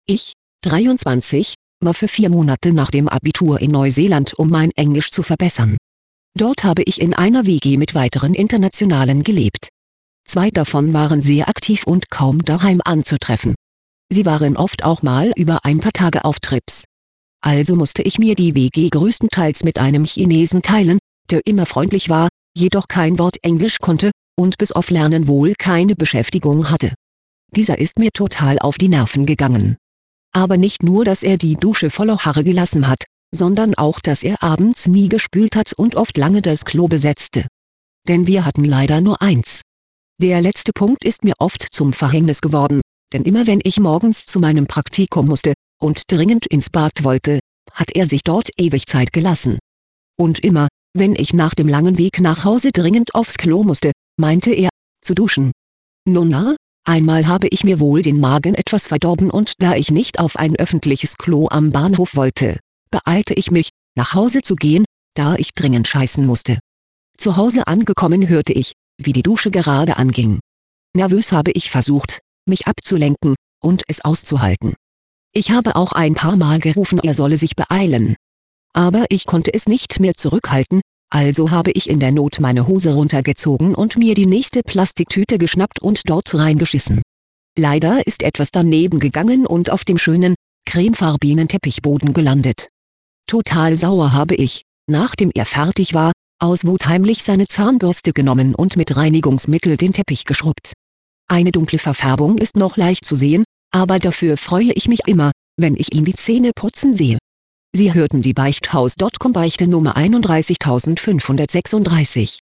Ich, 23, war für 4 Monate nach dem Abitur in Neuseeland, um mein Englisch zu verbessern. Dort habe ich in einer WG mit weiteren Internationalen gelebt. 2 davon waren sehr aktiv und kaum daheim anzutreffen. Sie waren oft auch mal über ein paar Tage auf Trips. Also musste ich mir die WG größtenteils mit einem Chinesen teilen, der immer freundlich war, jedoch kein Wort Englisch konnte und bis auf Lernen wohl keine Beschäftigung hatte. Dieser ist mir total auf die Nerven gegangen. Aber nicht nur, dass er die Dusche voller Haare gelassen hat, sondern auch, dass er abends nie gespült hat und oft lange das Klo besetzte. Denn wir hatten leider nur eins. Der letzte Punkt ist mir oft zum Verhängnis geworden, denn immer wenn ich morgens zu meinem Praktikum musste und dringend ins Bad wollte, hat er sich dort ewig Zeit gelassen. Und immer, wenn ich nach dem langen Weg nach Hause dringend aufs Klo musste, meinte er, zu duschen. Nun na, einmal habe ich mir wohl den Magen etwas verdorben und da ich nicht auf ein öffentliches Klo am Bahnhof wollte, beeilte ich mich, nach Hause zu gehen, da ich dringend scheißen musste. Zu Hause angekommen hörte ich, wie die Dusche gerade anging. Nervös habe ich versucht, mich abzulenken und es auszuhalten. Ich habe auch ein paar Mal gerufen, er solle sich beeilen. Aber ich konnte es nicht mehr zurückhalten, also habe ich in der Not meine Hose runtergezogen und mir die nächste Plastiktüte geschnappt und dort reingeschissen. Leider ist etwas daneben gegangen und auf dem schönen, cremefarbenen Teppichboden gelandet. Total sauer habe ich, nachdem er fertig war, aus Wut heimlich seine Zahnbürste genommen und mit Reinigungsmittel den Teppich geschrubbt. Eine dunkle Verfärbung ist noch leicht zu sehen, aber dafür freue ich mich immer, wenn ich ihn die Zähne putzen sehe. Sie hörten die Beichthaus.com Beichte Nummer 31536.